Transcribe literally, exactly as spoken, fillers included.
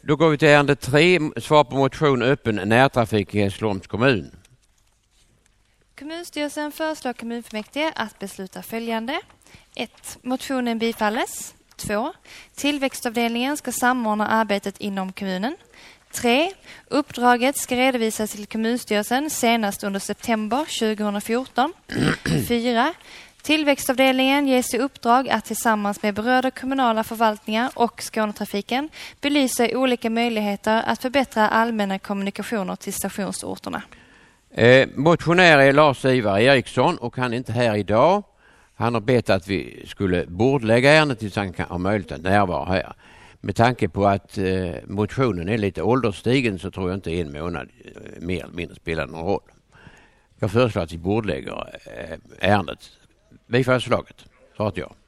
Då går vi till ärende tre, svar på motion öppen närtrafik i Hässleholms kommun. Kommunstyrelsen föreslår kommunfullmäktige att besluta följande. ett. Motionen bifalles. två. Tillväxtavdelningen ska samordna arbetet inom kommunen. tre. Uppdraget ska redovisas till kommunstyrelsen senast under september tjugohundrafjorton. fyra. Tillväxtavdelningen ges i uppdrag att tillsammans med berörda kommunala förvaltningar och Skånetrafiken belysa olika möjligheter att förbättra allmänna kommunikationer till stationsorterna. Eh, motionär är Lars-Ivar Eriksson och han är inte här idag. Han har bett att vi skulle bordlägga ärendet tills han kan ha möjlighet att närvara här. Med tanke på att eh, motionen är lite ålderstigen så tror jag inte en månad eh, mer eller mindre spelar någon roll. Jag föreslår att vi bordlägger eh, ärendet. Bifallsförslaget. Så att jag.